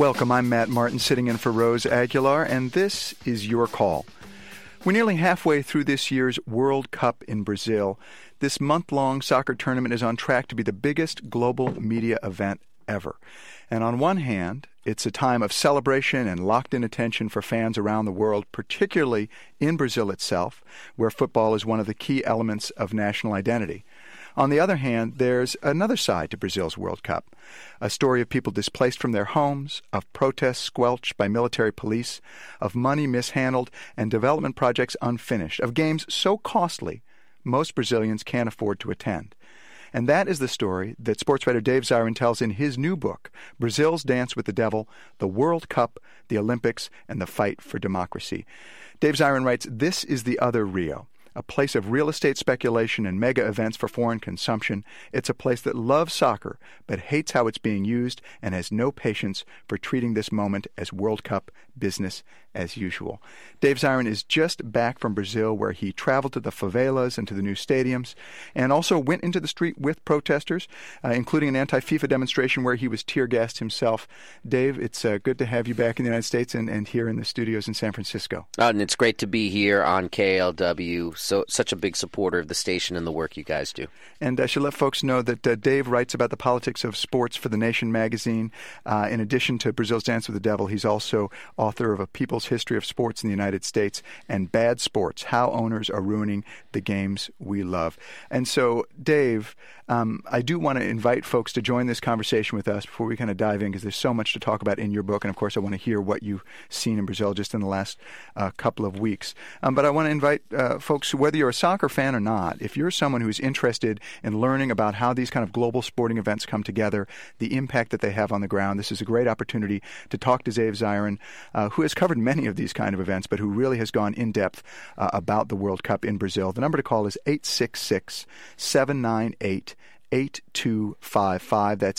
Welcome, I'm Matt Martin, sitting in for Rose Aguilar, and this is Your Call. We're nearly halfway through this year's World Cup in Brazil. This month-long soccer tournament is on track to be the biggest global media event ever. And on one hand, it's a time of celebration and locked-in attention for fans around the world, particularly in Brazil itself, where football is one of the key elements of national identity. On the other hand, there's another side to Brazil's World Cup, a story of people displaced from their homes, of protests squelched by military police, of money mishandled and development projects unfinished, of games so costly most Brazilians can't afford to attend. And that is the story that sports writer Dave Zirin tells in his new book, Brazil's Dance with the Devil, The World Cup, the Olympics, and the Fight for Democracy. Dave Zirin writes, "This is the other Rio. A place of real estate speculation and mega events for foreign consumption. It's a place that loves soccer, but hates how it's being used and has no patience for treating this moment as World Cup business as usual." Dave Zirin is just back from Brazil, where he traveled to the favelas and to the new stadiums, and also went into the street with protesters, including an anti-FIFA demonstration where he was tear-gassed himself. Dave, it's good to have you back in the United States and here in the studios in San Francisco. And it's great to be here on KLW. So such a big supporter of the station and the work you guys do. And I should let folks know that Dave writes about the politics of sports for The Nation magazine. In addition to Brazil's Dance with the Devil, he's also author of A People's History of Sports in the United States and Bad Sports, How Owners Are Ruining the Games We Love. And so, Dave, I do want to invite folks to join this conversation with us before we kind of dive in, because there's so much to talk about in your book. And, of course, I want to hear what you've seen in Brazil just in the last couple of weeks. But I want to invite folks, whether you're a soccer fan or not, if you're someone who's interested in learning about how these kind of global sporting events come together, the impact that they have on the ground, this is a great opportunity to talk to Dave Zirin, who has covered many of these kind of events, but who really has gone in depth about the World Cup in Brazil. The number to call is 866-798-8255. That's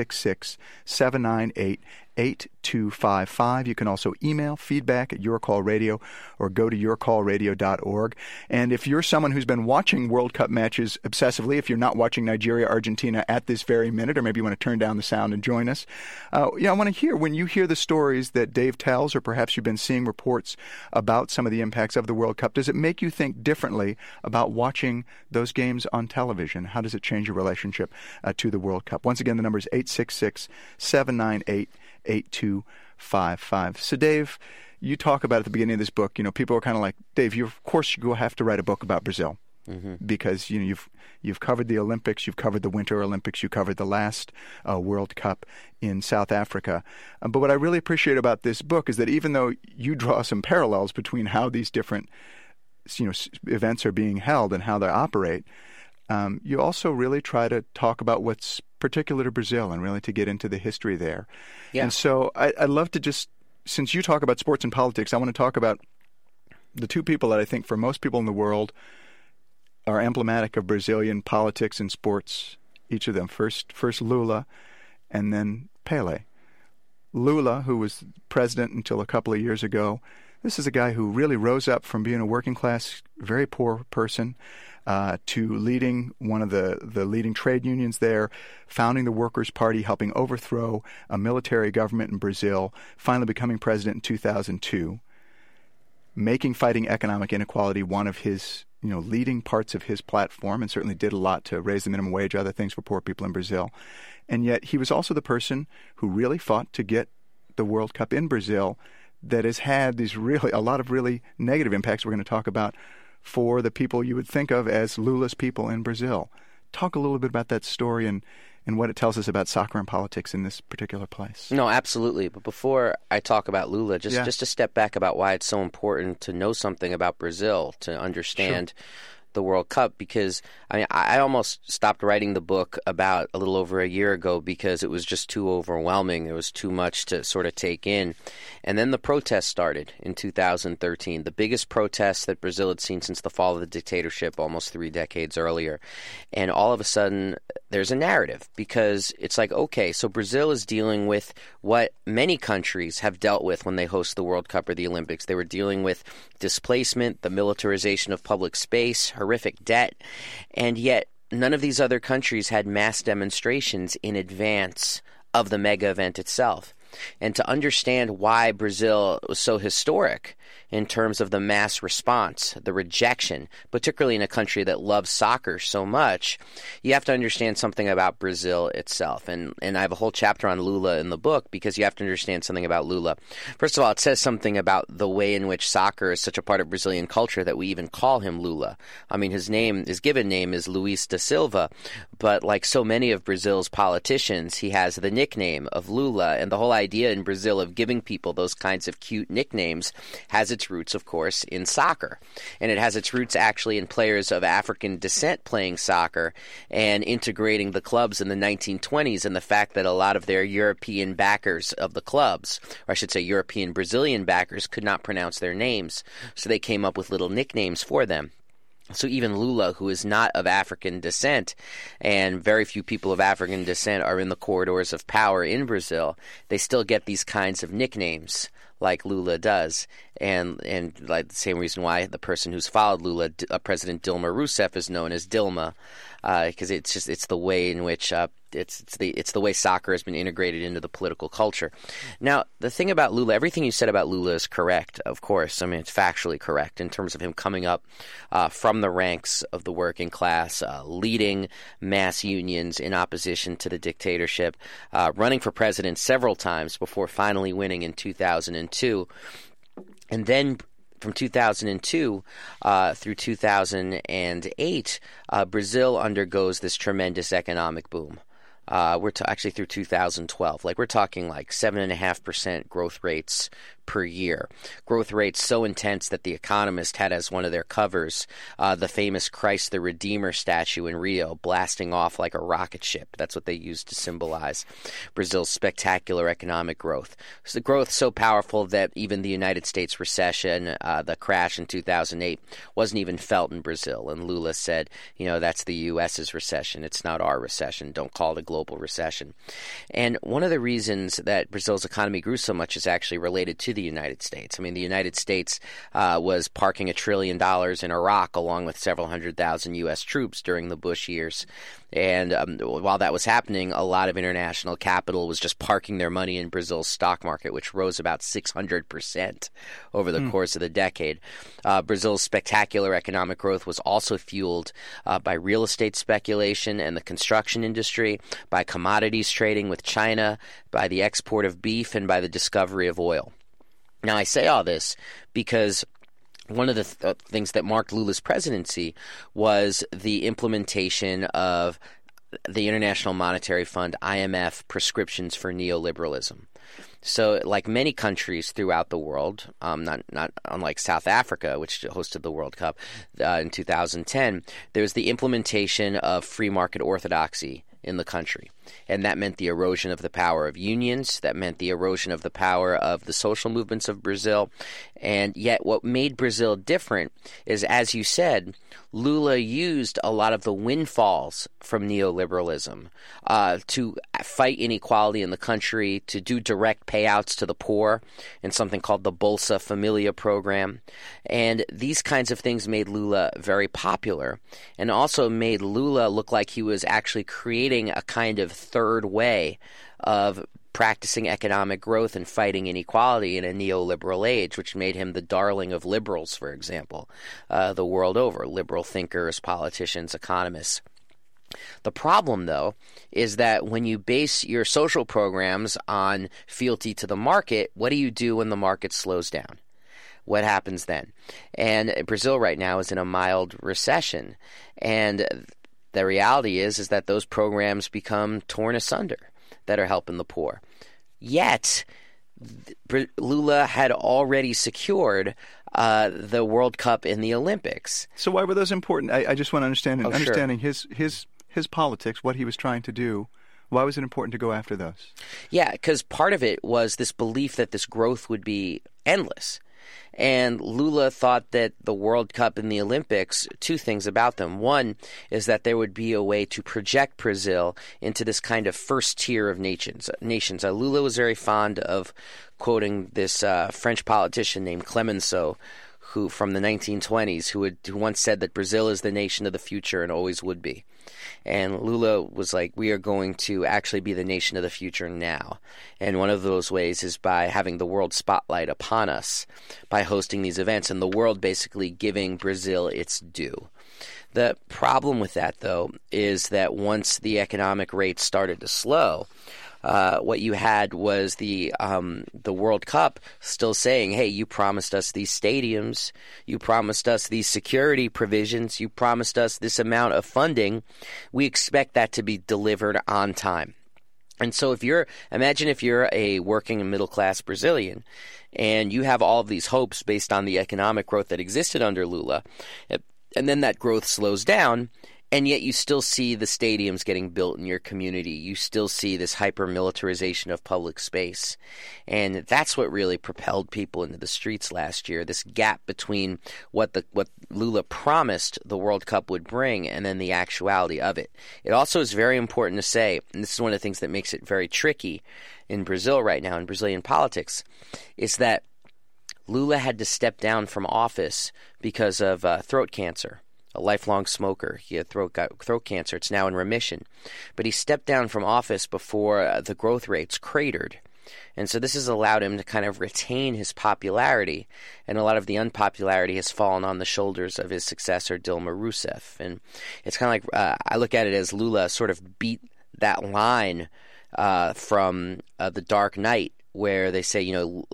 866-798-8255. You can also email feedback at Your Call Radio or go to yourcallradio.org. And if you're someone who's been watching World Cup matches obsessively, if you're not watching Nigeria, Argentina at this very minute, or maybe you want to turn down the sound and join us, I want to hear, when you hear the stories that Dave tells, or perhaps you've been seeing reports about some of the impacts of the World Cup, does it make you think differently about watching those games on television? How does it change your relationship to the World Cup? Once again, the number is 866-798-8255. So, Dave, you talk about at the beginning of this book, people are kind of like, Dave, of course you have to write a book about Brazil. Mm-hmm. Because you've covered the Olympics, you've covered the Winter Olympics, you covered the last World Cup in South Africa. But what I really appreciate about this book is that even though you draw some parallels between how these different events are being held and how they operate, you also really try to talk about what's particular to Brazil and really to get into the history there. Yeah. And so I'd love to just, since you talk about sports and politics, I want to talk about the two people that I think for most people in the world are emblematic of Brazilian politics and sports, each of them. First Lula, and then Pelé. Lula, who was president until a couple of years ago, this is a guy who really rose up from being a working class, very poor person, to leading one of the leading trade unions there, founding the Workers' Party, helping overthrow a military government in Brazil, finally becoming president in 2002, making fighting economic inequality one of his leading parts of his platform, and certainly did a lot to raise the minimum wage, other things for poor people in Brazil. And yet he was also the person who really fought to get the World Cup in Brazil, that has had a lot of really negative impacts we're going to talk about for the people you would think of as Lula's people in Brazil. Talk a little bit about that story and what it tells us about soccer and politics in this particular place. No, absolutely. But before I talk about Lula, just to step back about why it's so important to know something about Brazil, to understand the World Cup, because I almost stopped writing the book about a little over a year ago because it was just too overwhelming. There was too much to sort of take in. And then the protests started in 2013, the biggest protest that Brazil had seen since the fall of the dictatorship almost 3 decades earlier. And all of a sudden, there's a narrative, because it's like, okay, so Brazil is dealing with what many countries have dealt with when they host the World Cup or the Olympics. They were dealing with displacement, the militarization of public space, horrific debt, and yet none of these other countries had mass demonstrations in advance of the mega event itself. and to understand why Brazil was so historic in terms of the mass response, the rejection, particularly in a country that loves soccer so much, you have to understand something about Brazil itself. And I have a whole chapter on Lula in the book because you have to understand something about Lula. First of all, it says something about the way in which soccer is such a part of Brazilian culture that we even call him Lula. I mean, his given name is Luis da Silva, but like so many of Brazil's politicians, he has the nickname of Lula. And the whole idea in Brazil of giving people those kinds of cute nicknames has its roots, of course, in soccer. And it has its roots actually in players of African descent playing soccer and integrating the clubs in the 1920s, and the fact that a lot of their European backers of the clubs, or I should say European Brazilian backers, could not pronounce their names. So they came up with little nicknames for them. So even Lula, who is not of African descent, and very few people of African descent are in the corridors of power in Brazil, they still get these kinds of nicknames like Lula does. And like the same reason why the person who's followed Lula, President Dilma Rousseff, is known as Dilma, because it's the way in which it's the way soccer has been integrated into the political culture. Now, the thing about Lula, everything you said about Lula is correct, of course. I mean, it's factually correct in terms of him coming up from the ranks of the working class, leading mass unions in opposition to the dictatorship, running for president several times before finally winning in 2002. And then from 2002 through 2008, Brazil undergoes this tremendous economic boom. Actually through 2012. We're talking 7.5% growth rates per year. Growth rates so intense that The Economist had as one of their covers the famous Christ the Redeemer statue in Rio blasting off like a rocket ship. That's what they used to symbolize Brazil's spectacular economic growth. So the growth so powerful that even the United States recession, the crash in 2008, wasn't even felt in Brazil. And Lula said, that's the U.S.'s recession. It's not our recession. Don't call it a global recession. And one of the reasons that Brazil's economy grew so much is actually related to the United States. I mean, the United States was parking $1 trillion in Iraq along with several 100,000 U.S. troops during the Bush years. And while that was happening, a lot of international capital was just parking their money in Brazil's stock market, which rose about 600% over the course of the decade. Brazil's spectacular economic growth was also fueled by real estate speculation and the construction industry, by commodities trading with China, by the export of beef, and by the discovery of oil. Now, I say all this because one of the things that marked Lula's presidency was the implementation of the International Monetary Fund, IMF, prescriptions for neoliberalism. So, like many countries throughout the world, not unlike South Africa, which hosted the World Cup in 2010, there was the implementation of free market orthodoxy in the country. And that meant the erosion of the power of unions. That meant the erosion of the power of the social movements of Brazil. And yet what made Brazil different is, as you said, Lula used a lot of the windfalls from neoliberalism to fight inequality in the country, to do direct payouts to the poor in something called the Bolsa Familia program. And these kinds of things made Lula very popular, and also made Lula look like he was actually creating a kind of third way of practicing economic growth and fighting inequality in a neoliberal age, which made him the darling of liberals, for example, the world over, liberal thinkers, politicians, economists. The problem, though, is that when you base your social programs on fealty to the market, what do you do when the market slows down? What happens then? And Brazil right now is in a mild recession, and the reality is that those programs become torn asunder that are helping the poor. Yet, Lula had already secured the World Cup and the Olympics. So why were those important? I just want to understand, understanding sure. his politics, what he was trying to do. Why was it important to go after those? Yeah, because part of it was this belief that this growth would be endless. And Lula thought that the World Cup and the Olympics, two things about them. One is that there would be a way to project Brazil into this kind of first tier of nations. Lula was very fond of quoting this French politician named Clemenceau, who from the 1920s, who once said that Brazil is the nation of the future and always would be. And Lula was like, we are going to actually be the nation of the future now. And one of those ways is by having the world spotlight upon us, by hosting these events, and the world basically giving Brazil its due. The problem with that, though, is that once the economic rates started to slow, what you had was the World Cup still saying, hey, you promised us these stadiums, you promised us these security provisions, you promised us this amount of funding. We expect that to be delivered on time. And so imagine if you're a working and middle-class Brazilian and you have all of these hopes based on the economic growth that existed under Lula, and then that growth slows down, and yet you still see the stadiums getting built in your community. You still see this hyper-militarization of public space. And that's what really propelled people into the streets last year, this gap between what Lula promised the World Cup would bring and then the actuality of it. It also is very important to say, and this is one of the things that makes it very tricky in Brazil right now, in Brazilian politics, is that Lula had to step down from office because of throat cancer. A lifelong smoker. He had throat cancer. It's now in remission. But he stepped down from office before the growth rates cratered. And so this has allowed him to kind of retain his popularity. And a lot of the unpopularity has fallen on the shoulders of his successor, Dilma Rousseff. And it's kind of like, I look at it as Lula sort of beat that line from The Dark Knight, where they say,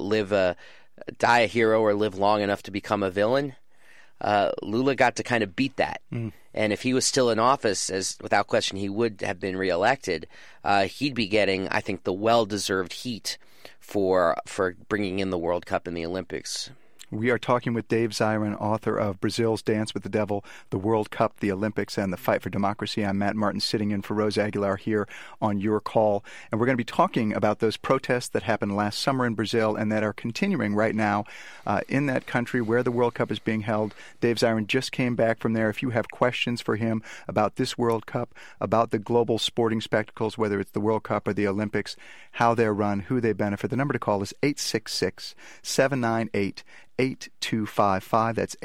die a hero or live long enough to become a villain. Lula got to kind of beat that. And if he was still in office, as without question he would have been reelected, he'd be getting, I think, the well-deserved heat for bringing in the World Cup and the Olympics. We are talking with Dave Zirin, author of Brazil's Dance with the Devil, the World Cup, the Olympics, and the Fight for Democracy. I'm Matt Martin, sitting in for Rose Aguilar here on Your Call. And we're going to be talking about those protests that happened last summer in Brazil and that are continuing right now in that country where the World Cup is being held. Dave Zirin just came back from there. If you have questions for him about this World Cup, about the global sporting spectacles, whether it's the World Cup or the Olympics, how they're run, who they benefit, the number to call is 866-798-8255. That's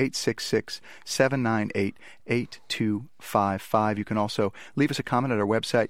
866-798-8255. You can also leave us a comment at our website,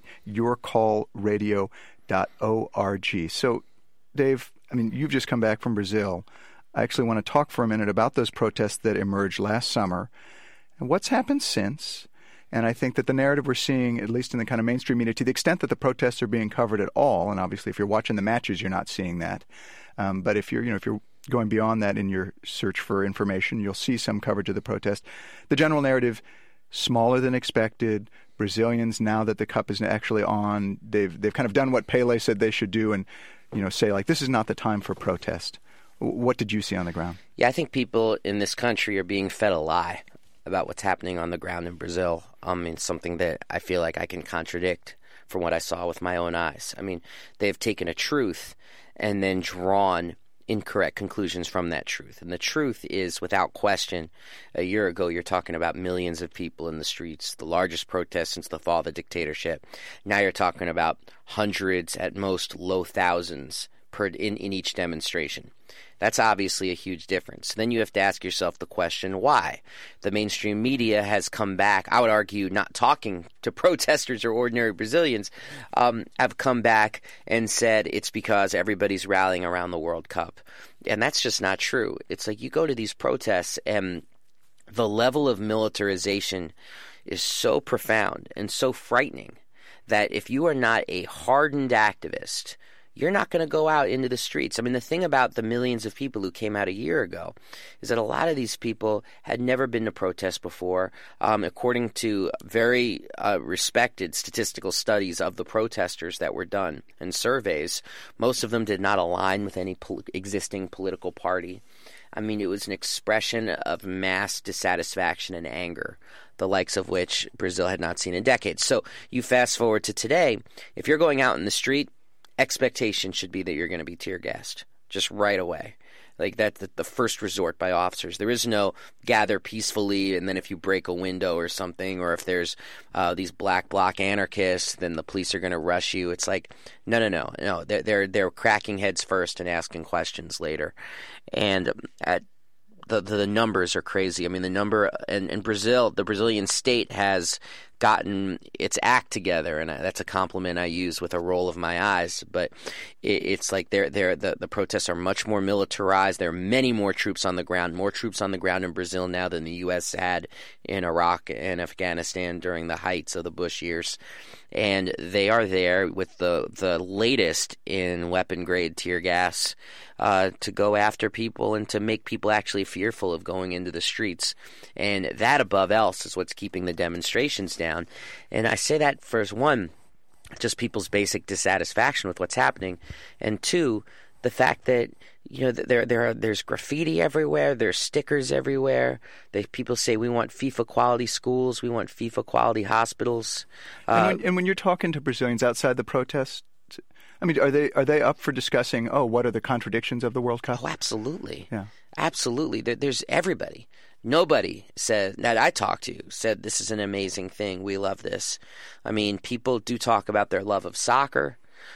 yourcallradio.org. So, Dave, you've just come back from Brazil. I actually want to talk for a minute about those protests that emerged last summer and what's happened since. And I think that the narrative we're seeing, at least in the kind of mainstream media, to the extent that the protests are being covered at all, and obviously if you're watching the matches, you're not seeing that. But if you're going beyond that in your search for information, you'll see some coverage of the protest. The general narrative, smaller than expected. Brazilians, now that the cup is actually on, they've kind of done what Pele said they should do and, say, like, this is not the time for protest. What did you see on the ground? Yeah, I think people in this country are being fed a lie about what's happening on the ground in Brazil. Something that I feel like I can contradict from what I saw with my own eyes. They've taken a truth and then drawn incorrect conclusions from that truth. And the truth is, without question, a year ago you're talking about millions of people in the streets, the largest protest since the fall of the dictatorship. Now you're talking about hundreds, at most low thousands in each demonstration. That's obviously a huge difference. Then you have to ask yourself the question, why? The mainstream media has come back, I would argue, not talking to protesters or ordinary Brazilians, have come back and said it's because everybody's rallying around the World Cup. And that's just not true. It's like you go to these protests and the level of militarization is so profound and so frightening that if you are not a hardened activist, you're not going to go out into the streets. The thing about the millions of people who came out a year ago is that a lot of these people had never been to protest before. According to very respected statistical studies of the protesters that were done and surveys, most of them did not align with any existing political party. It was an expression of mass dissatisfaction and anger, the likes of which Brazil had not seen in decades. So you fast forward to today, if you're going out in the street, expectation should be that you're going to be tear gassed just right away. Like that's the first resort by officers. There is no gather peacefully, and then if you break a window or something, or if there's these black bloc anarchists, then the police are going to rush you. It's like no. They're cracking heads first and asking questions later, and the numbers are crazy. I mean, the number in Brazil, the Brazilian state has gotten its act together, and that's a compliment I use with a roll of my eyes. But it's like the protests are much more militarized. There are many more troops on the ground in Brazil now than the U.S. had in Iraq and Afghanistan during the heights of the Bush years. And they are there with the latest in weapon-grade tear gas to go after people and to make people actually fearful of going into the streets. And that, above else, is what's keeping the demonstrations down. And I say that for, one, just people's basic dissatisfaction with what's happening, and two, the fact that there's graffiti everywhere, there's stickers everywhere. People say we want FIFA quality schools, we want FIFA quality hospitals. And when you're talking to Brazilians outside the protests, I mean, are they up for discussing? Oh, what are the contradictions of the World Cup? Oh, absolutely. Yeah, absolutely. There's everybody. Nobody said that I talked to said this is an amazing thing. We love this. I mean, people do talk about their love of soccer.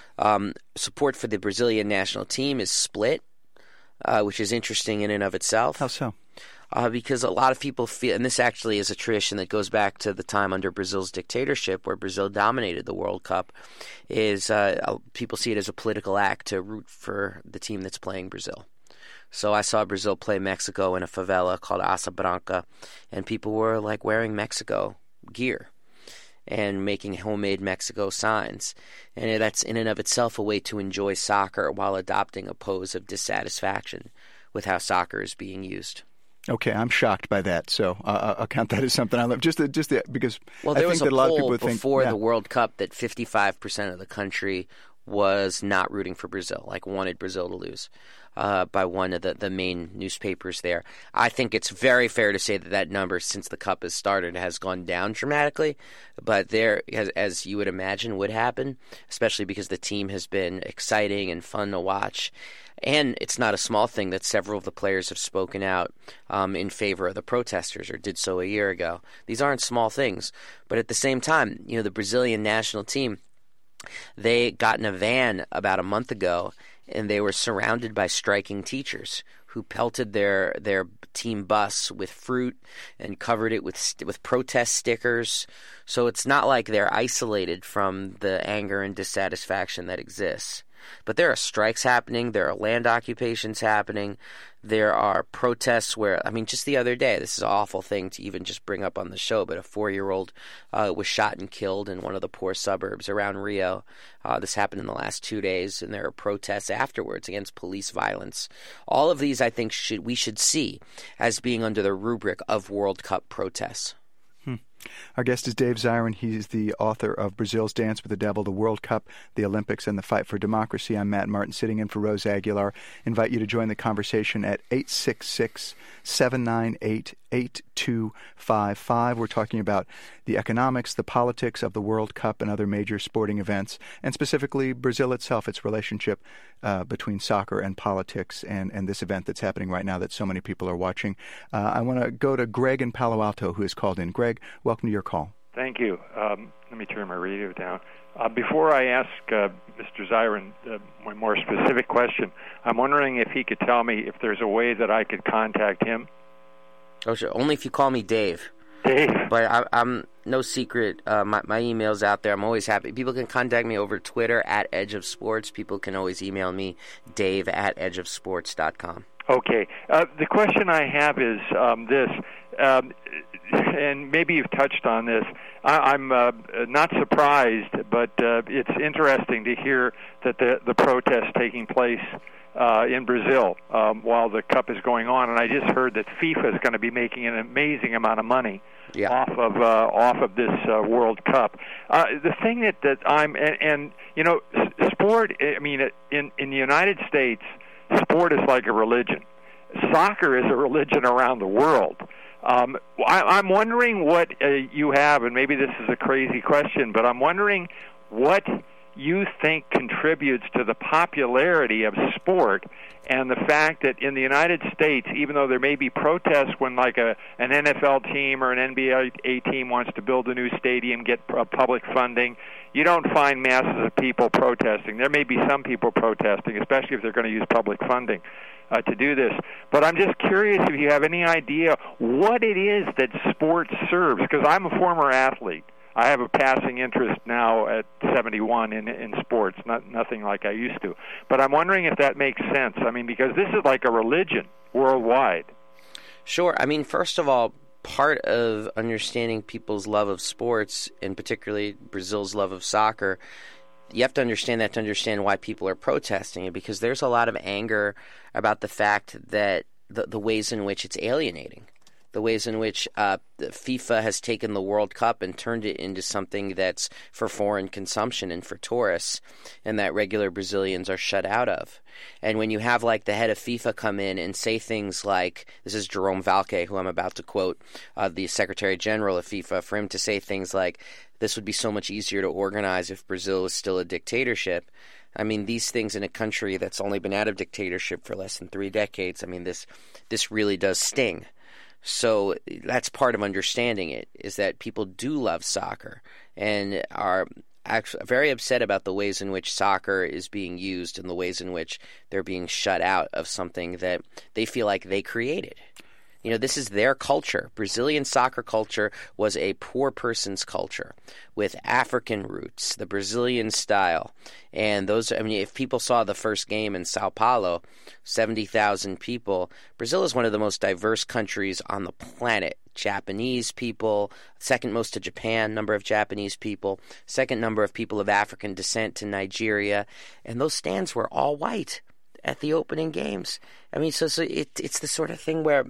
Support for the Brazilian national team is split, which is interesting in and of itself. How so? Because a lot of people feel, and this actually is a tradition that goes back to the time under Brazil's dictatorship where Brazil dominated the World Cup, is people see it as a political act to root for the team that's playing Brazil. So I saw Brazil play Mexico in a favela called Asa Branca, and people were like wearing Mexico gear and making homemade Mexico signs. And that's in and of itself a way to enjoy soccer while adopting a pose of dissatisfaction with how soccer is being used. Okay, I'm shocked by that, so I'll count that as something I love. Just because well, there I was think that a lot of people think before the World Cup that 55% of the country was not rooting for Brazil, like wanted Brazil to lose, by one of the main newspapers there. I think it's very fair to say that number, since the Cup has started, has gone down dramatically. But there, as you would imagine would happen, especially because the team has been exciting and fun to watch. And it's not a small thing that several of the players have spoken out in favor of the protesters, or did so a year ago. These aren't small things. But at the same time, the Brazilian national team, they got in a van about a month ago, and they were surrounded by striking teachers who pelted their team bus with fruit and covered it with protest stickers. So it's not like they're isolated from the anger and dissatisfaction that exists. But there are strikes happening. There are land occupations happening. There are protests where, just the other day, this is an awful thing to even just bring up on the show, but a 4-year-old was shot and killed in one of the poor suburbs around Rio. This happened in the last 2 days, and there are protests afterwards against police violence. All of these, I think, we should see as being under the rubric of World Cup protests. Our guest is Dave Zirin. He's the author of Brazil's Dance with the Devil, the World Cup, the Olympics, and the Fight for Democracy. I'm Matt Martin, sitting in for Rose Aguilar. Invite you to join the conversation at 866-798-8255. We're talking about the economics, the politics of the World Cup and other major sporting events, and specifically Brazil itself, its relationship between soccer and politics, and this event that's happening right now that so many people are watching. I want to go to Greg in Palo Alto, who has called in. Greg, welcome to your call. Thank you. Let me turn my radio down. Before I ask Mr. Zirin one more specific question, I'm wondering if he could tell me if there's a way that I could contact him. Oh, sure. Only if you call me Dave. Dave. But I'm no secret. My email's out there. I'm always happy. People can contact me over Twitter at Edge of Sports. People can always email me, Dave at edgeofsports.com. Okay. The question I have is this, and maybe you've touched on this. I'm not surprised, but it's interesting to hear that the protests taking place in Brazil while the Cup is going on, and I just heard that FIFA is going to be making an amazing amount of money off of this World Cup. The thing that I'm and sport. I mean, in the United States, sport is like a religion. Soccer is a religion around the world. I'm wondering what you have, and maybe this is a crazy question, but I'm wondering what you think contributes to the popularity of sport, and the fact that in the United States, even though there may be protests when like an NFL team or an NBA team wants to build a new stadium, get public funding, you don't find masses of people protesting. There may be some people protesting, especially if they're going to use public funding to do this. But I'm just curious if you have any idea what it is that sports serves, because I'm a former athlete. I have a passing interest now at 71 in sports, nothing like I used to. But I'm wondering if that makes sense. I mean, because this is like a religion worldwide. Sure. I mean, first of all, part of understanding people's love of sports, and particularly Brazil's love of soccer, you have to understand that to understand why people are protesting it, because there's a lot of anger about the fact that the ways in which it's alienating. The ways in which FIFA has taken the World Cup and turned it into something that's for foreign consumption and for tourists, and that regular Brazilians are shut out of. And when you have like the head of FIFA come in and say things like, this is Jerome Valcke, who I'm about to quote, the Secretary General of FIFA, for him to say things like, this would be so much easier to organize if Brazil was still a dictatorship. I mean, these things in a country that's only been out of dictatorship for less than 3 decades, I mean, this really does sting. So that's part of understanding it, is that people do love soccer and are actually very upset about the ways in which soccer is being used and the ways in which they're being shut out of something that they feel like they created. You know, this is their culture. Brazilian soccer culture was a poor person's culture with African roots, the Brazilian style. And those, I mean, if people saw the first game in Sao Paulo, 70,000 people, Brazil is one of the most diverse countries on the planet. Japanese people, second most to Japan, number of Japanese people, second number of people of African descent to Nigeria. And those stands were all white at the opening games. I mean, so it's the sort of thing where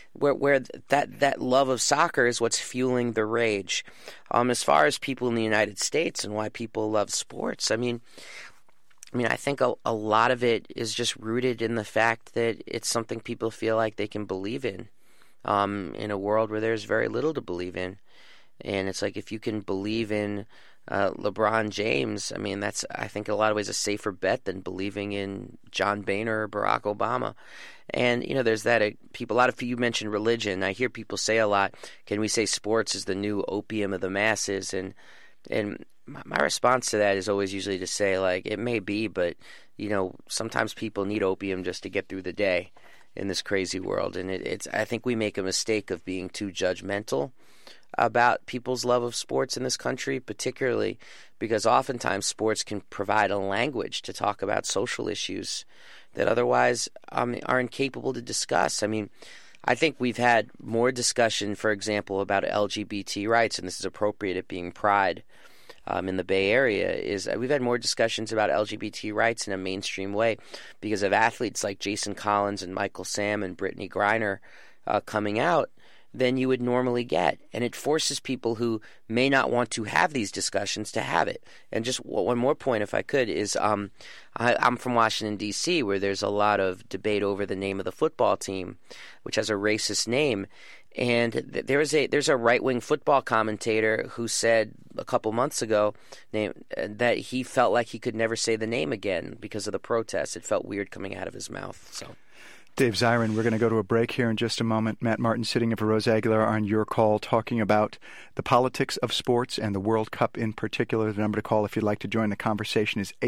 that love of soccer is what's fueling the rage. As far as people in the United States and why people love sports, I mean, I think a lot of it is just rooted in the fact that it's something people feel like they can believe in a world where there's very little to believe in. And it's like, if you can believe in LeBron James, I mean, that's, I think, in a lot of ways a safer bet than believing in John Boehner or Barack Obama. And, you know, there's that, a lot of you mentioned religion. I hear people say a lot, can we say sports is the new opium of the masses? And my response to that is always usually to say, like, it may be, but, you know, sometimes people need opium just to get through the day in this crazy world. And I think we make a mistake of being too judgmental about people's love of sports in this country, particularly because oftentimes sports can provide a language to talk about social issues that otherwise are incapable to discuss. I mean, I think we've had more discussion, for example, about LGBT rights, and this is appropriate at being Pride in the Bay Area, is we've had more discussions about LGBT rights in a mainstream way because of athletes like Jason Collins and Michael Sam and Brittany Griner coming out than you would normally get. And it forces people who may not want to have these discussions to have it. And just one more point, if I could, is I'm from Washington, D.C., where there's a lot of debate over the name of the football team, which has a racist name. And there's a right-wing football commentator who said a couple months ago that he felt like he could never say the name again because of the protests. It felt weird coming out of his mouth. So, Dave Zirin, we're going to go to a break here in just a moment. Matt Martin sitting in for Rose Aguilar on Your Call, talking about the politics of sports and the World Cup in particular. The number to call if you'd like to join the conversation is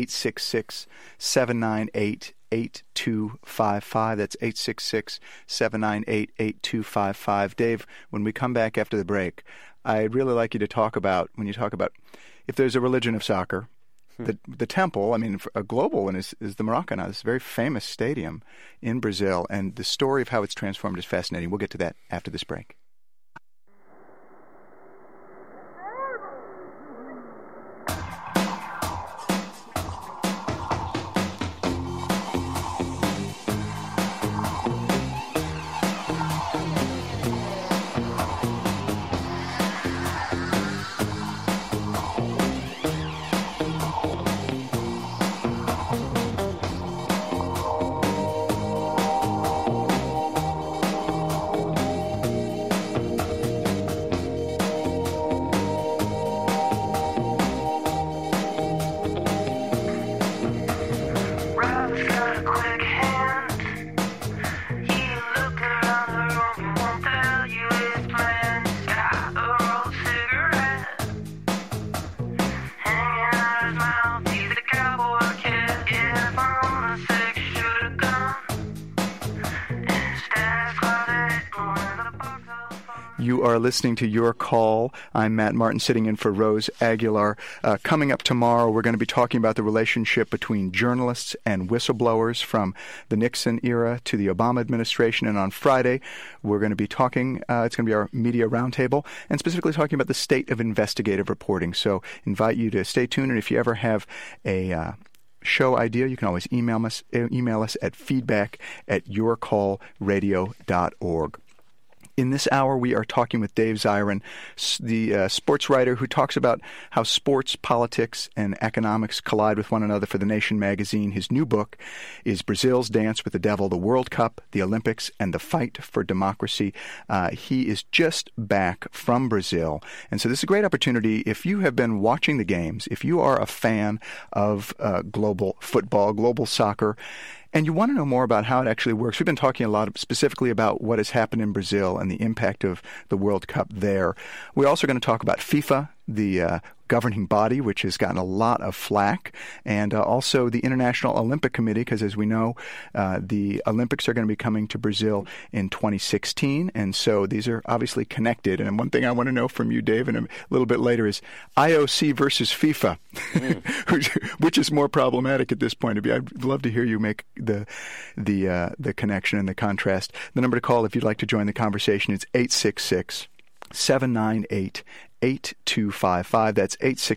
866-798-8255. That's 866-798-8255. Dave, when we come back after the break, I'd really like you to talk about, when you talk about if there's a religion of soccer, the temple, I mean, a global one is the Maracanã, this very famous stadium in Brazil, and the story of how it's transformed is fascinating. We'll get to that after this break. You are listening to Your Call. I'm Matt Martin, sitting in for Rose Aguilar. Coming up tomorrow, we're going to be talking about the relationship between journalists and whistleblowers from the Nixon era to the Obama administration. And on Friday, we're going to be talking, it's going to be our media roundtable, and specifically talking about the state of investigative reporting. So invite you to stay tuned, and if you ever have a show idea, you can always email us at feedback@yourcallradio.org. In this hour, we are talking with Dave Zirin, the sports writer who talks about how sports, politics, and economics collide with one another for The Nation magazine. His new book is Brazil's Dance with the Devil, the World Cup, the Olympics, and the Fight for Democracy. He is just back from Brazil, and so this is a great opportunity. If you have been watching the games, if you are a fan of global football, global soccer, and you want to know more about how it actually works, we've been talking a lot specifically about what has happened in Brazil and the impact of the World Cup there. We're also going to talk about FIFA, the governing body, which has gotten a lot of flack, and also the International Olympic Committee, because as we know, the Olympics are going to be coming to Brazil in 2016, and so these are obviously connected. And one thing I want to know from you, Dave, and a little bit later is IOC versus FIFA, which is more problematic at this point. I'd love to hear you make the connection and the contrast. The number to call if you'd like to join the conversation is 866-798-8255. That's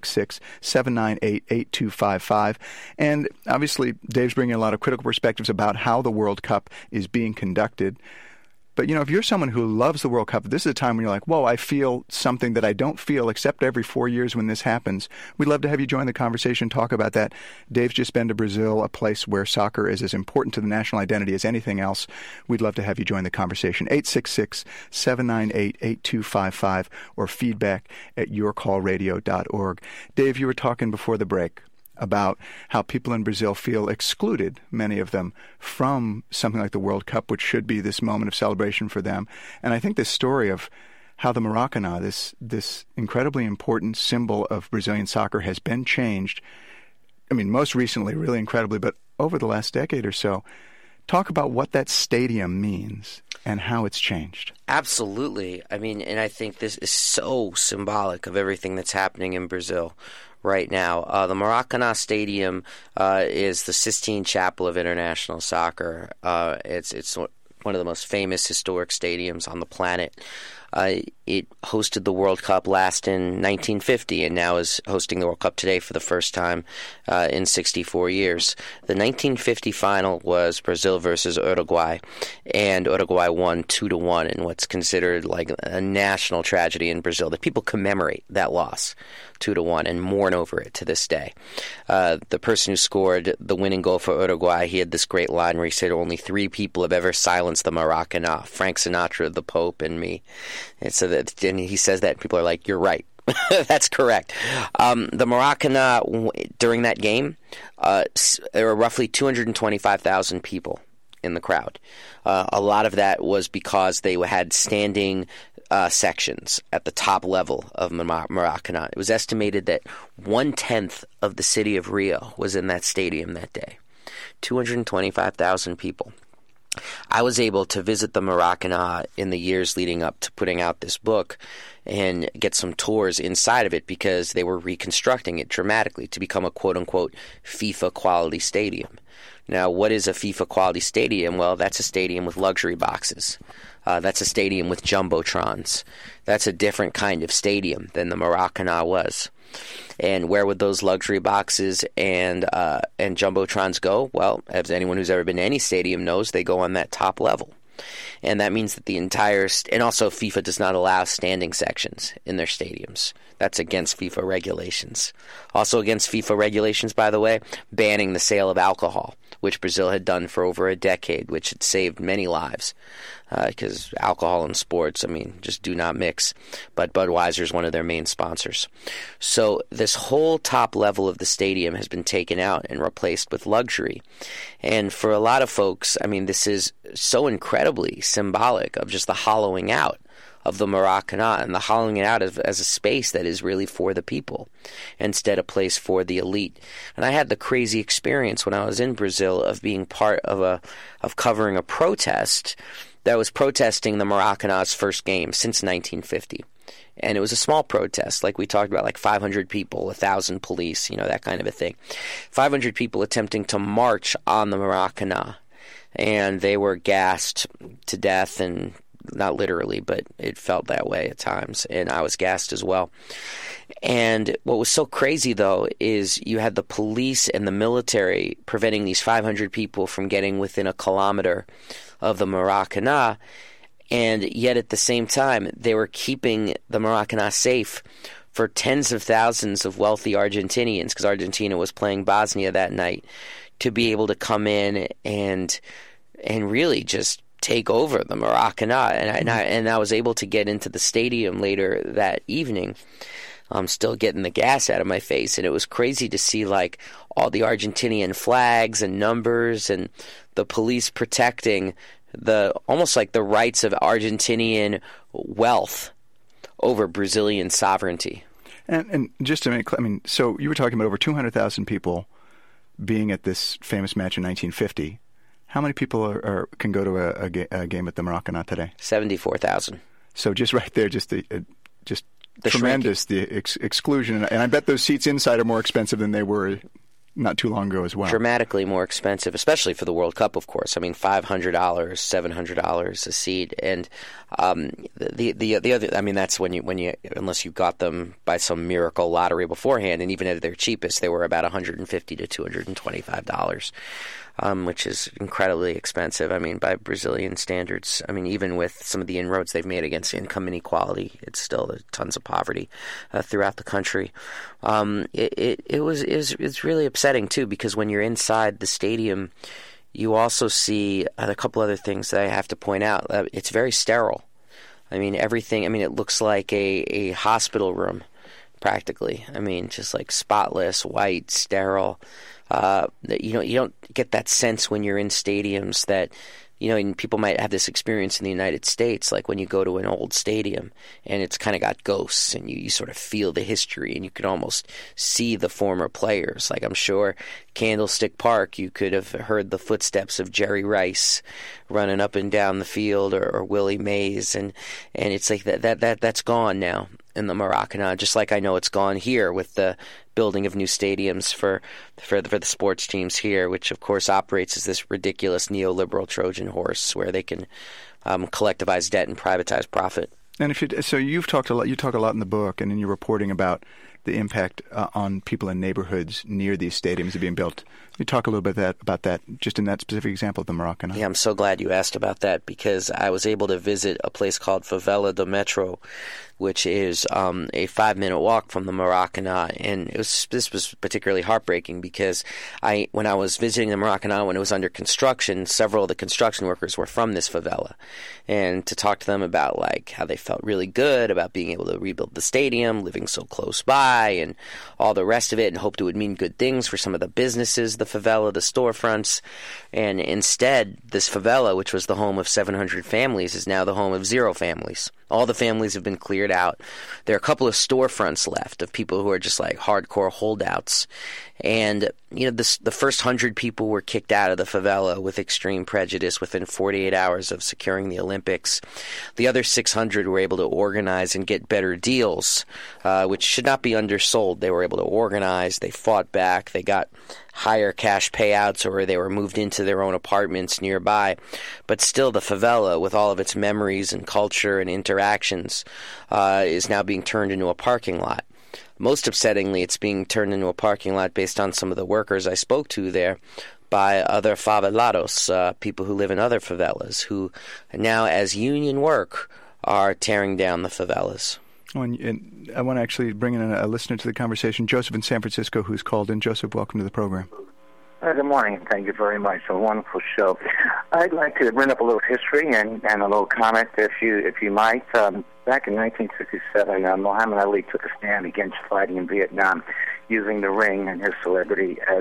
866-798-8255. And obviously, Dave's bringing a lot of critical perspectives about how the World Cup is being conducted. But, if you're someone who loves the World Cup, this is a time when you're like, whoa, I feel something that I don't feel except every 4 years when this happens. We'd love to have you join the conversation, talk about that. Dave's just been to Brazil, a place where soccer is as important to the national identity as anything else. We'd love to have you join the conversation. 866-798-8255 or feedback@yourcallradio.org. Dave, you were talking before the break about how people in Brazil feel excluded, many of them, from something like the World Cup, which should be this moment of celebration for them. And I think this story of how the Maracanã, this incredibly important symbol of Brazilian soccer, has been changed, most recently, really incredibly, but over the last decade or so. Talk about what that stadium means and how it's changed. Absolutely. And I think this is so symbolic of everything that's happening in Brazil right now. The Maracanã Stadium is the Sistine Chapel of international soccer. It's one of the most famous historic stadiums on the planet. It hosted the World Cup last in 1950 and now is hosting the World Cup today for the first time in 64 years. The 1950 final was Brazil versus Uruguay, and Uruguay won 2-1 in what's considered like a national tragedy in Brazil, that people commemorate that loss 2-1 and mourn over it to this day. The person who scored the winning goal for Uruguay, he had this great line where he said, only 3 people have ever silenced the Maracanã: Frank Sinatra, the Pope, and me. And so and he says that, and people are like, you're right. That's correct. The Maracanã, during that game, there were roughly 225,000 people in the crowd. A lot of that was because they had standing sections at the top level of Maracanã. It was estimated that 1/10 of the city of Rio was in that stadium that day. 225,000 people. I was able to visit the Maracanã in the years leading up to putting out this book and get some tours inside of it, because they were reconstructing it dramatically to become a quote-unquote FIFA quality stadium. Now, what is a FIFA quality stadium? Well, that's a stadium with luxury boxes. That's a stadium with jumbotrons. That's a different kind of stadium than the Maracanã was. And where would those luxury boxes and jumbotrons go? Well, as anyone who's ever been to any stadium knows, they go on that top level. And that means that the entire and also FIFA does not allow standing sections in their stadiums. That's against FIFA regulations. Also against FIFA regulations, by the way, banning the sale of alcohol, which Brazil had done for over a decade, which had saved many lives. Because alcohol and sports, just do not mix. But Budweiser is one of their main sponsors. So this whole top level of the stadium has been taken out and replaced with luxury. And for a lot of folks, this is so incredibly symbolic of just the hollowing out of the Maracanã, and the hollowing it out as a space that is really for the people, instead a place for the elite. And I had the crazy experience when I was in Brazil of being part of covering a protest that was protesting the Maracanã's first game since 1950. And it was a small protest, like we talked about, like 500 people, 1,000 police, that kind of a thing. 500 people attempting to march on the Maracanã. And they were gassed to death, and not literally, but it felt that way at times. And I was gassed as well. And what was so crazy, though, is you had the police and the military preventing these 500 people from getting within a kilometer of the Maracanã. And yet at the same time, they were keeping the Maracanã safe for tens of thousands of wealthy Argentinians, because Argentina was playing Bosnia that night, to be able to come in and really just take over the Maracanã. And I was able to get into the stadium later that evening. I'm still getting the gas out of my face, and it was crazy to see like all the Argentinian flags and numbers and the police protecting almost like the rights of Argentinian wealth over Brazilian sovereignty. And just to make, so you were talking about over 200,000 people being at this famous match in 1950. How many people can go to a game at the Maracanã today? 74,000. So just right there, just the tremendous shrinking. The exclusion, and I bet those seats inside are more expensive than they were not too long ago as well. Dramatically more expensive, especially for the World Cup, of course. $500, $700 a seat, and the other. That's when you unless you got them by some miracle lottery beforehand, and even at their cheapest, they were about $150 to $225. Which is incredibly expensive. By Brazilian standards. Even with some of the inroads they've made against income inequality, it's still tons of poverty throughout the country. It's really upsetting too, because when you're inside the stadium, you also see a couple other things that I have to point out. It's very sterile. Everything. It looks like a hospital room, practically. Just like spotless, white, sterile. You don't get that sense when you're in stadiums that, and people might have this experience in the United States, like when you go to an old stadium and it's kind of got ghosts, and you sort of feel the history, and you can almost see the former players. Like I'm sure Candlestick Park, you could have heard the footsteps of Jerry Rice running up and down the field, or Willie Mays, and it's like that's gone now in the Maracanã, just like I know it's gone here with the building of new stadiums for the sports teams here, which of course operates as this ridiculous neoliberal Trojan horse where they can collectivize debt and privatize profit. And you talk a lot in the book and in your reporting about the impact on people in neighborhoods near these stadiums being built. You talk a little bit about that, just in that specific example of the Maracanã. Yeah, I'm so glad you asked about that, because I was able to visit a place called Favela do Metro, which is a 5-minute walk from the Maracanã, and this was particularly heartbreaking because when I was visiting the Maracanã when it was under construction, several of the construction workers were from this favela, and to talk to them about like how they felt really good about being able to rebuild the stadium, living so close by, and all the rest of it, and hoped it would mean good things for some of the businesses, the favela, the storefronts, and instead this favela, which was the home of 700 families, is now the home of 0 families. All the families have been cleared out. There are a couple of storefronts left of people who are just like hardcore holdouts. And, the first 100 people were kicked out of the favela with extreme prejudice within 48 hours of securing the Olympics. The other 600 were able to organize and get better deals, which should not be undersold. They were able to organize. They fought back. They got higher cash payouts, or they were moved into their own apartments nearby. But still, the favela, with all of its memories and culture and interactions, is now being turned into a parking lot. Most upsettingly, it's being turned into a parking lot based on some of the workers I spoke to there by other favelados, people who live in other favelas, who now, as union work, are tearing down the favelas. And I want to actually bring in a listener to the conversation, Joseph in San Francisco, who's called in. Joseph, welcome to the program. Good morning. Thank you very much. A wonderful show. I'd like to bring up a little history and a little comment, if you might. Back in 1967, Muhammad Ali took a stand against fighting in Vietnam, using the ring and his celebrity as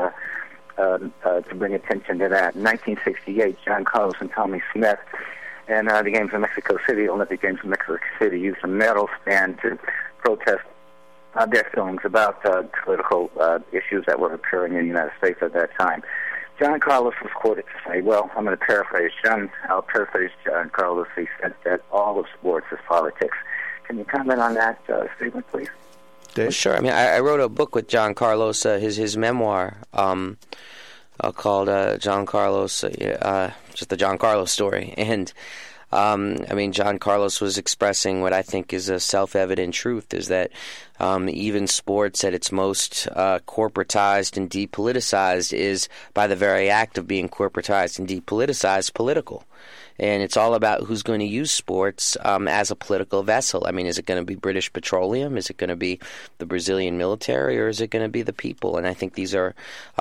to bring attention to that. In 1968, John Carlos and Tommy Smith, and the Games of Mexico City, Olympic Games of Mexico City, used a medal stand to protest their feelings about political issues that were occurring in the United States at that time. John Carlos was quoted to say, well, I'm going to paraphrase I'll paraphrase John Carlos. He said that all of sports is politics. Can you comment on that statement, please? Dave? Well, sure. I mean, I wrote a book with John Carlos, his memoir, called John Carlos, just the John Carlos story. And I mean, John Carlos was expressing what I think is a self-evident truth, is that even sports at its most corporatized and depoliticized is, by the very act of being corporatized and depoliticized, political. And it's all about who's going to use sports as a political vessel. I mean, is it going to be British Petroleum? Is it going to be the Brazilian military? Or is it going to be the people? And I think these are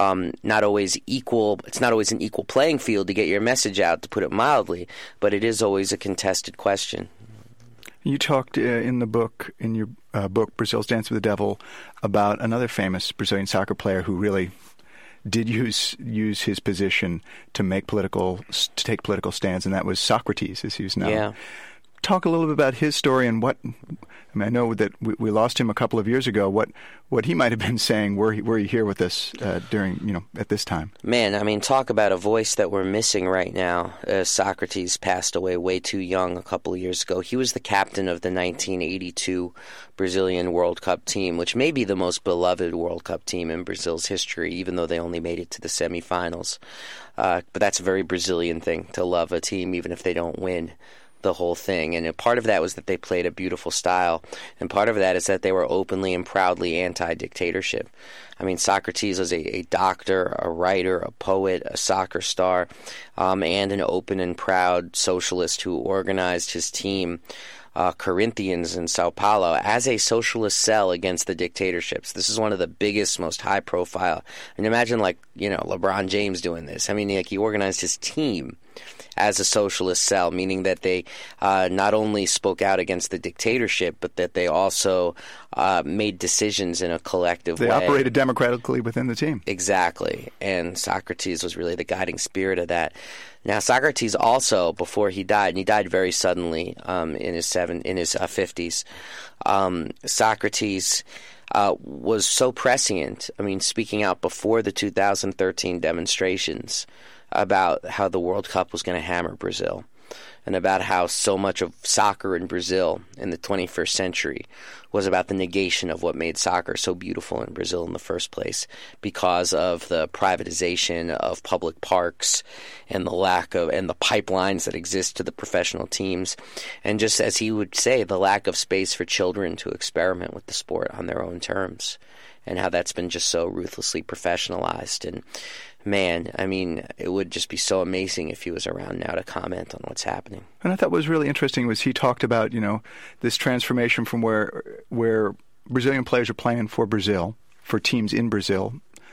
not always equal. It's not always an equal playing field to get your message out, to put it mildly, but it is always a contested question. You talked in your book, Brazil's Dance with the Devil, about another famous Brazilian soccer player who really did use his position to take political stands, and that was Socrates, as he's now. Yeah. Talk a little bit about his story and what. I mean, I know that we lost him a couple of years ago. What he might have been saying were he here with us during at this time. Man, I mean, talk about a voice that we're missing right now. Socrates passed away way too young a couple of years ago. He was the captain of the 1982 Brazilian World Cup team, which may be the most beloved World Cup team in Brazil's history, even though they only made it to the semifinals. But that's a very Brazilian thing, to love a team even if they don't win the whole thing. And part of that was that they played a beautiful style, and part of that is that they were openly and proudly anti-dictatorship. I mean, Socrates was a doctor, a writer, a poet, a soccer star, and an open and proud socialist who organized his team, Corinthians in Sao Paulo, as a socialist cell against the dictatorships. This is one of the biggest, most high-profile. And imagine, LeBron James doing this. I mean, he organized his team as a socialist cell, meaning that they not only spoke out against the dictatorship, but that they also made decisions in a collective way. They operated democratically within the team. Exactly. And Socrates was really the guiding spirit of that. Now, Socrates also, before he died, and he died very suddenly in his 50s, Socrates was so prescient, I mean, speaking out before the 2013 demonstrations about how the World Cup was going to hammer Brazil, and about how so much of soccer in Brazil in the 21st century was about the negation of what made soccer so beautiful in Brazil in the first place, because of the privatization of public parks and the lack of, and the pipelines that exist to the professional teams, and just as he would say, the lack of space for children to experiment with the sport on their own terms, and how that's been just so ruthlessly professionalized. And man, I mean, it would just be so amazing if he was around now to comment on what's happening. And I thought what was really interesting was he talked about, this transformation from where Brazilian players are playing for Brazil, for teams in Brazil,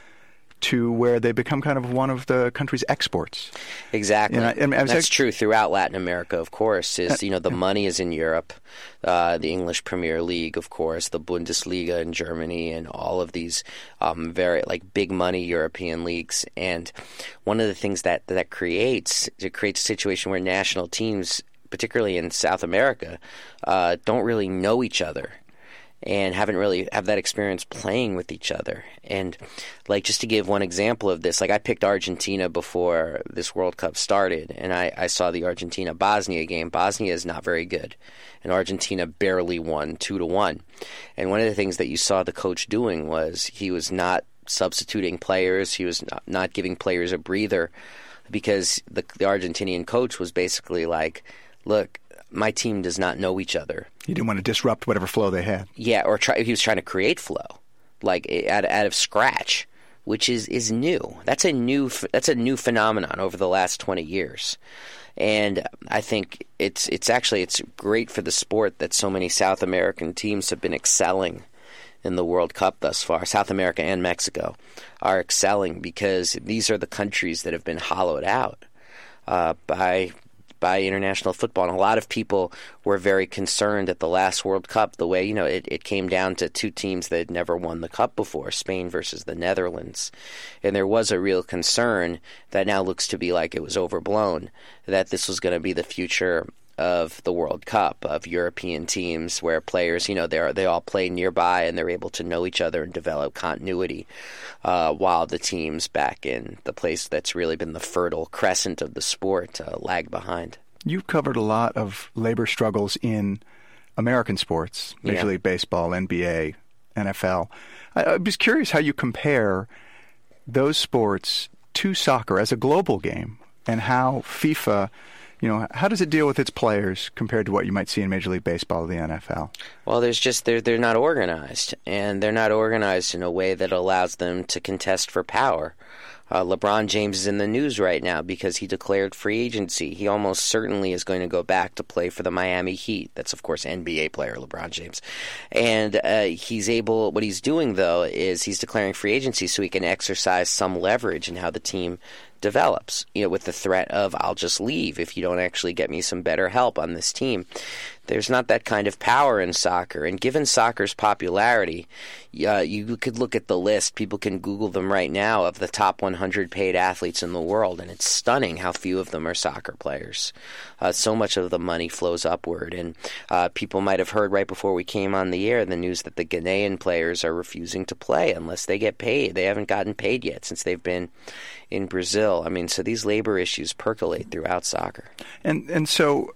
to where they become kind of one of the country's exports. Exactly. And that's true throughout Latin America, of course. The money is in Europe, the English Premier League, of course, the Bundesliga in Germany, and all of these very big money European leagues. And one of the things that creates a situation where national teams, particularly in South America, don't really know each other, and haven't really have that experience playing with each other. And just to give one example of this, I picked Argentina before this World Cup started, and I saw the Argentina-Bosnia game. Bosnia is not very good, and Argentina barely won 2-1. And one of the things that you saw the coach doing was he was not substituting players. He was not giving players a breather, because the Argentinian coach was basically like, look, my team does not know each other. He didn't want to disrupt whatever flow they had. Yeah, or he was trying to create flow, out of scratch, which is new. That's a new phenomenon over the last 20 years. And I think it's great for the sport that so many South American teams have been excelling in the World Cup thus far. South America and Mexico are excelling because these are the countries that have been hollowed out by international football. And a lot of people were very concerned at the last World Cup, the way, it came down to two teams that had never won the Cup before, Spain versus the Netherlands. And there was a real concern that now looks to be like it was overblown, that this was going to be the future of the World Cup, of European teams where players, they all play nearby and they're able to know each other and develop continuity, while the teams back in the place that's really been the fertile crescent of the sport lag behind. You've covered a lot of labor struggles in American sports, Major League Baseball, NBA, NFL. I'm just curious how you compare those sports to soccer as a global game, and how FIFA, how does it deal with its players compared to what you might see in Major League Baseball or the NFL? Well, they're not organized, and they're not organized in a way that allows them to contest for power. LeBron James is in the news right now because he declared free agency. He almost certainly is going to go back to play for the Miami Heat. That's, of course, NBA player LeBron James. And what he's doing, though, is he's declaring free agency so he can exercise some leverage in how the team develops, with the threat of, I'll just leave if you don't actually get me some better help on this team. There's not that kind of power in soccer. And given soccer's popularity, you could look at the list. People can Google them right now of the top 100 paid athletes in the world, and it's stunning how few of them are soccer players. So much of the money flows upward. And people might have heard right before we came on the air the news that the Ghanaian players are refusing to play unless they get paid. They haven't gotten paid yet since they've been in Brazil. I mean, so these labor issues percolate throughout soccer. And so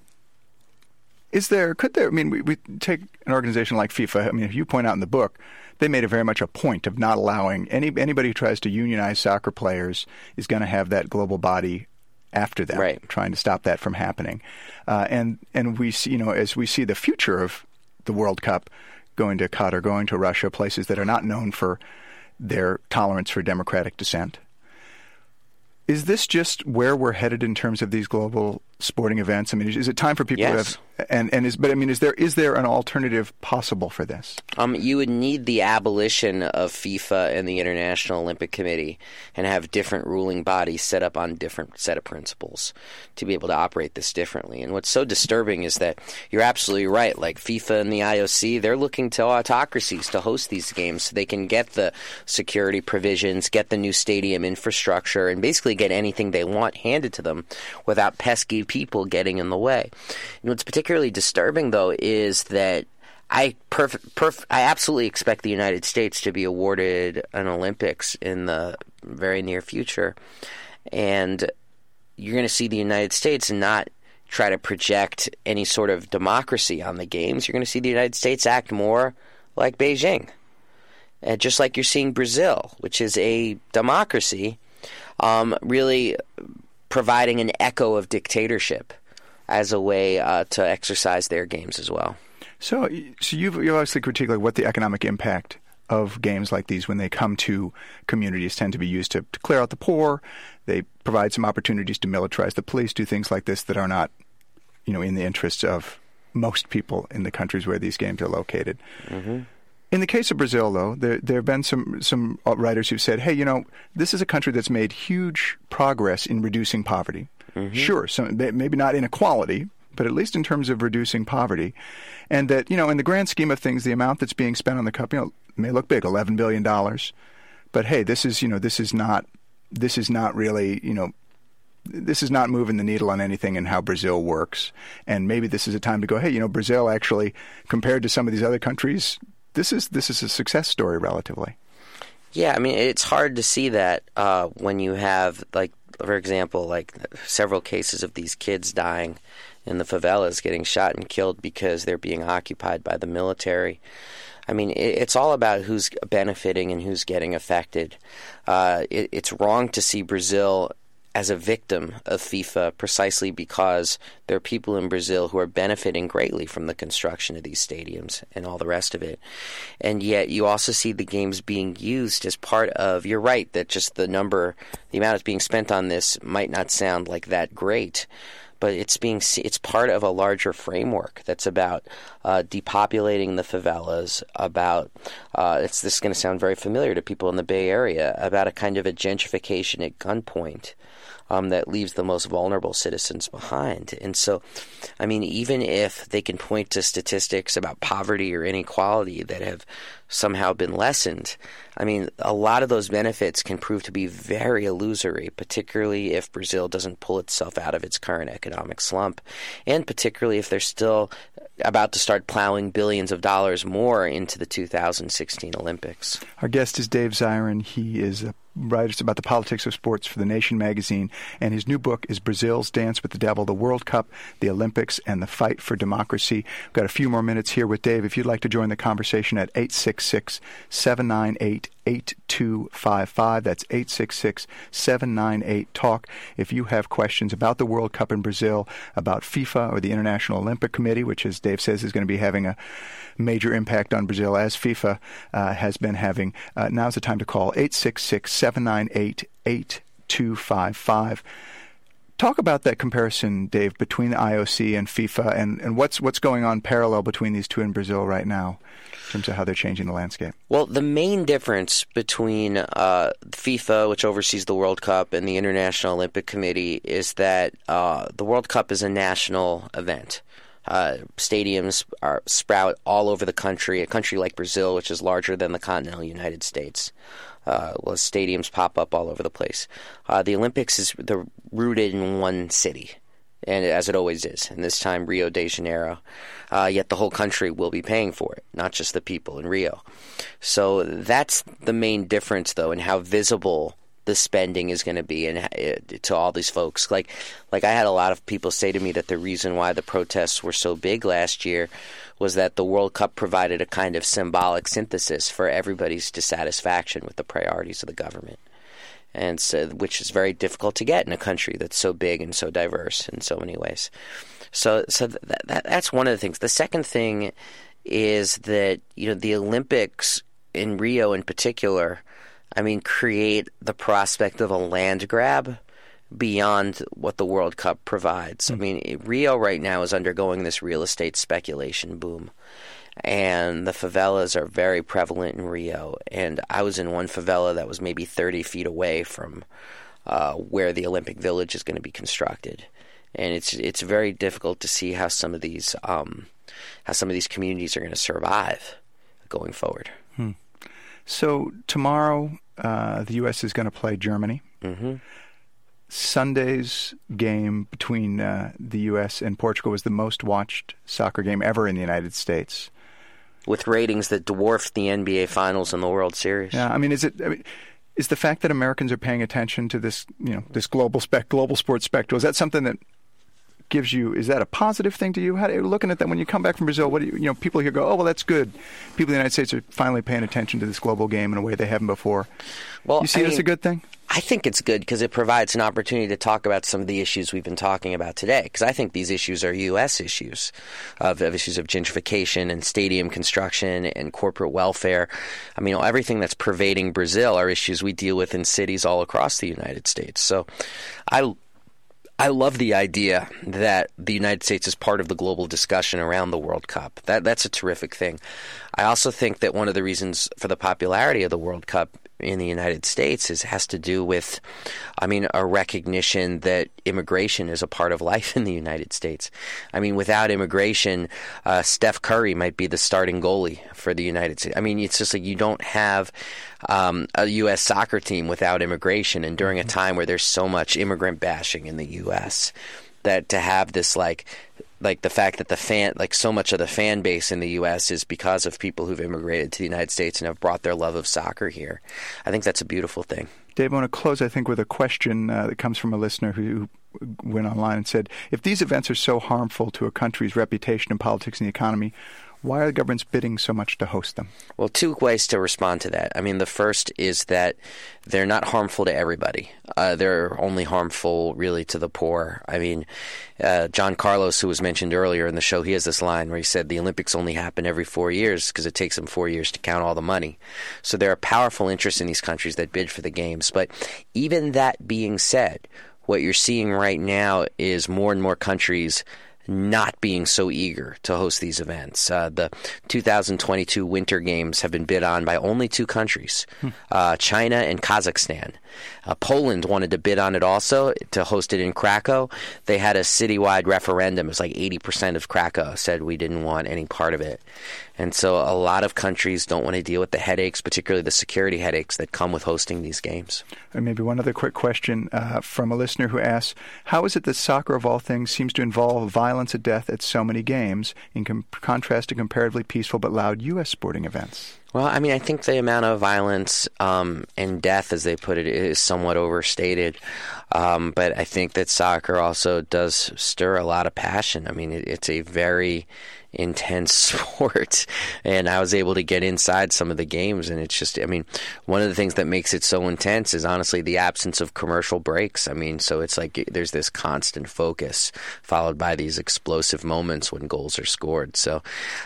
we take an organization like FIFA. I mean, if you point out in the book, they made very much a point of not allowing anybody who tries to unionize soccer players is going to have that global body after them, right, trying to stop that from happening. And we see, as we see the future of the World Cup going to Qatar, going to Russia, places that are not known for their tolerance for democratic dissent. Is this just where we're headed in terms of these global sporting events? I mean, is it time for people yes. to have, is there an alternative possible for this? You would need the abolition of FIFA and the International Olympic Committee and have different ruling bodies set up on different set of principles to be able to operate this differently. And what's so disturbing is that you're absolutely right. Like FIFA and the IOC, they're looking to autocracies to host these games so they can get the security provisions, get the new stadium infrastructure, and basically get anything they want handed to them without pesky people getting in the way. What's particularly disturbing, though, is that I absolutely expect the United States to be awarded an Olympics in the very near future. And you're going to see the United States not try to project any sort of democracy on the games. You're going to see the United States act more like Beijing. Just like you're seeing Brazil, which is a democracy, really providing an echo of dictatorship as a way to exercise their games as well. So you've obviously critiqued like what the economic impact of games like these when they come to communities tend to be used to clear out the poor. They provide some opportunities to militarize the police, do things like this that are not, in the interests of most people in the countries where these games are located. Mm-hmm. In the case of Brazil, though, there have been some writers who've said, hey, this is a country that's made huge progress in reducing poverty. Mm-hmm. Sure, maybe not inequality, but at least in terms of reducing poverty. And that, in the grand scheme of things, the amount that's being spent on the cup, may look big, $11 billion. But hey, this is not really, this is not moving the needle on anything in how Brazil works. And maybe this is a time to go, hey, Brazil actually, compared to some of these other countries, this is a success story relatively. Yeah, I mean, it's hard to see that when you have, like, for example, like several cases of these kids dying in the favelas, getting shot and killed because they're being occupied by the military. I mean, it's all about who's benefiting and who's getting affected. It's wrong to see Brazil as a victim of FIFA precisely because there are people in Brazil who are benefiting greatly from the construction of these stadiums and all the rest of it. And yet you also see the games being used as part of, you're right, that just the amount that's being spent on this might not sound like that great, but it's part of a larger framework that's about depopulating the favelas, about this is going to sound very familiar to people in the Bay Area, about a kind of a gentrification at gunpoint. that leaves the most vulnerable citizens behind. And so, I mean, even if they can point to statistics about poverty or inequality that have somehow been lessened, I mean, a lot of those benefits can prove to be very illusory, particularly if Brazil doesn't pull itself out of its current economic slump, and particularly if they're still about to start plowing billions of dollars more into the 2016 Olympics. Our guest is Dave Zirin. He is a writer about the politics of sports for The Nation magazine, and his new book is Brazil's Dance with the Devil, the World Cup, the Olympics, and the Fight for Democracy. We've got a few more minutes here with Dave. If you'd like to join the conversation at 866-798-8255. That's 866-798-TALK. If you have questions about the World Cup in Brazil, about FIFA or the International Olympic Committee, which, as Dave says, is going to be having a major impact on Brazil, as FIFA has been having, now's the time to call 866-798-8255. Talk about that comparison, Dave, between the IOC and FIFA, and what's going on parallel between these two in Brazil right now in terms of how they're changing the landscape. Well, the main difference between FIFA, which oversees the World Cup, and the International Olympic Committee is that the World Cup is a national event. Stadiums sprout all over the country. A country like Brazil, which is larger than the continental United States, stadiums pop up all over the place. The Olympics is rooted in one city, and as it always is, and this time Rio de Janeiro. Yet the whole country will be paying for it, not just the people in Rio. So that's the main difference, though, in how visible the spending is going to be and to all these folks. Like I had a lot of people say to me that the reason why the protests were so big last year was that the World Cup provided a kind of symbolic synthesis for everybody's dissatisfaction with the priorities of the government, and so, which is very difficult to get in a country that's so big and so diverse in so many ways. So that's one of the things. The second thing is that, you know, the Olympics in Rio in particular, I mean, create the prospect of a land grab beyond what the World Cup provides. I mean, Rio right now is undergoing this real estate speculation boom, and the favelas are very prevalent in Rio. And I was in one favela that was maybe 30 feet away from where the Olympic Village is going to be constructed, and it's very difficult to see how some of these communities are going to survive going forward. So tomorrow, the U.S. is going to play Germany. Mm-hmm. Sunday's game between the U.S. and Portugal was the most watched soccer game ever in the United States, with ratings that dwarfed the NBA Finals and the World Series. Yeah, I mean, is the fact that Americans are paying attention to this, you know, this global sports spectacle, is that something that gives you, is that a positive thing to you? How are you looking at that when you come back from Brazil? What do you know, people here go, oh, well, that's good. People in the United States are finally paying attention to this global game in a way they haven't before. Well, you see it as a good thing? I think it's good because it provides an opportunity to talk about some of the issues we've been talking about today, because I think these issues are U.S. issues, of issues of gentrification and stadium construction and corporate welfare. I mean, everything that's pervading Brazil are issues we deal with in cities all across the United States. So I love the idea that the United States is part of the global discussion around the World Cup. That's a terrific thing. I also think that one of the reasons for the popularity of the World Cup in the United States has to do with, I mean, a recognition that immigration is a part of life in the United States. I mean, without immigration, Steph Curry might be the starting goalie for the United States. I mean, it's just like you don't have a U.S. soccer team without immigration, and during a time where there's so much immigrant bashing in the U.S., that to have this like the fact that so much of the fan base in the U.S. is because of people who've immigrated to the United States and have brought their love of soccer here. I think that's a beautiful thing. Dave, I want to close, I think, with a question that comes from a listener who went online and said, if these events are so harmful to a country's reputation in politics and the economy, why are the governments bidding so much to host them? Well, two ways to respond to that. I mean, the first is that they're not harmful to everybody. They're only harmful, really, to the poor. I mean, John Carlos, who was mentioned earlier in the show, he has this line where he said the Olympics only happen every 4 years because it takes them 4 years to count all the money. So there are powerful interests in these countries that bid for the games. But even that being said, what you're seeing right now is more and more countries not being so eager to host these events. The 2022 Winter Games have been bid on by only 2 countries, China and Kazakhstan. Poland wanted to bid on it also to host it in Krakow. They had a citywide referendum. It was like 80% of Krakow said we didn't want any part of it. And so a lot of countries don't want to deal with the headaches, particularly the security headaches that come with hosting these games. And maybe one other quick question from a listener who asks, how is it that soccer, of all things, seems to involve violence and death at so many games, in contrast to comparatively peaceful but loud U.S. sporting events? Well, I mean, I think the amount of violence and death, as they put it, is somewhat overstated. But I think that soccer also does stir a lot of passion. I mean, it's a very intense sport, and I was able to get inside some of the games, and it's just, I mean, one of the things that makes it so intense is honestly the absence of commercial breaks. I mean, so it's like there's this constant focus followed by these explosive moments when goals are scored. So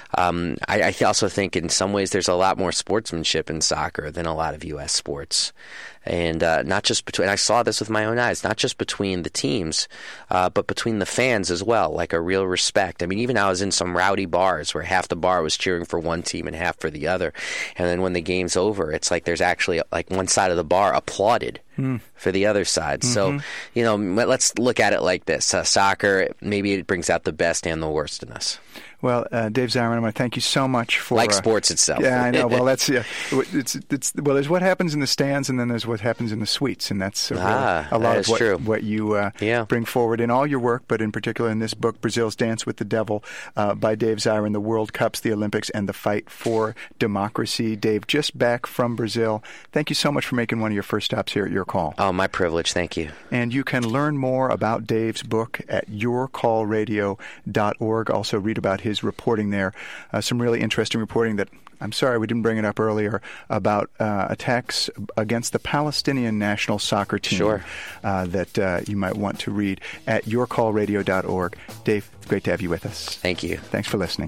I also think in some ways there's a lot more sportsmanship in soccer than a lot of U.S. sports. And not just between, I saw this with my own eyes, not just between the teams, but between the fans as well, like a real respect. I mean, even I was in some rowdy bars where half the bar was cheering for one team and half for the other. And then when the game's over, it's like there's actually like one side of the bar applauded for the other side. So, you know, let's look at it like this. Soccer, maybe it brings out the best and the worst in us. Well, Dave Zirin, I want to thank you so much for... Like sports itself. Yeah, I know. Well, that's... Yeah, well, there's what happens in the stands, and then there's what happens in the suites, and that's a lot of what you bring forward in all your work, but in particular in this book, Brazil's Dance with the Devil, by Dave Zirin, the World Cups, the Olympics, and the Fight for Democracy. Dave, just back from Brazil, thank you so much for making one of your first stops here at Your Call. Oh, my privilege. Thank you. And you can learn more about Dave's book at yourcallradio.org. Also read about his reporting there. Some really interesting reporting that, I'm sorry we didn't bring it up earlier, about attacks against the Palestinian national soccer team that you might want to read at yourcallradio.org. Dave, it's great to have you with us. Thank you. Thanks for listening.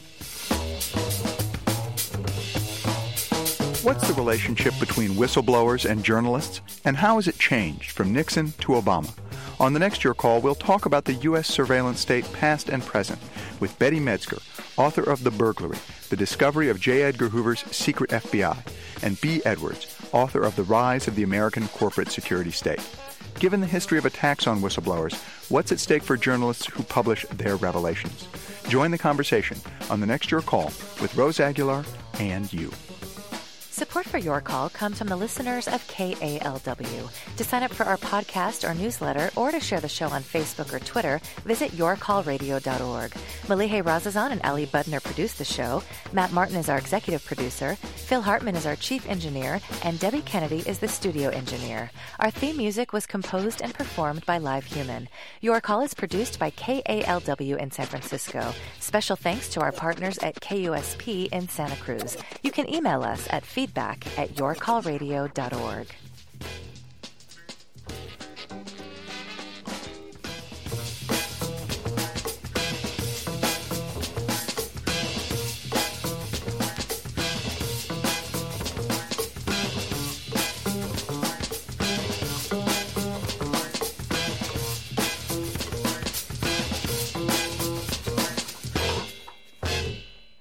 What's the relationship between whistleblowers and journalists, and how has it changed from Nixon to Obama? On the next Your Call, we'll talk about the U.S. surveillance state past and present with Betty Metzger, author of The Burglary, The Discovery of J. Edgar Hoover's Secret FBI, and B. Edwards, author of The Rise of the American Corporate Security State. Given the history of attacks on whistleblowers, what's at stake for journalists who publish their revelations? Join the conversation on the next Your Call with Rose Aguilar and you. Support for Your Call comes from the listeners of KALW. To sign up for our podcast or newsletter, or to share the show on Facebook or Twitter, visit yourcallradio.org. Malihe Razazan and Ali Budner produce the show. Matt Martin is our executive producer. Phil Hartman is our chief engineer. And Debbie Kennedy is the studio engineer. Our theme music was composed and performed by Live Human. Your Call is produced by KALW in San Francisco. Special thanks to our partners at KUSP in Santa Cruz. You can email us at feedback@yourcallradio.org.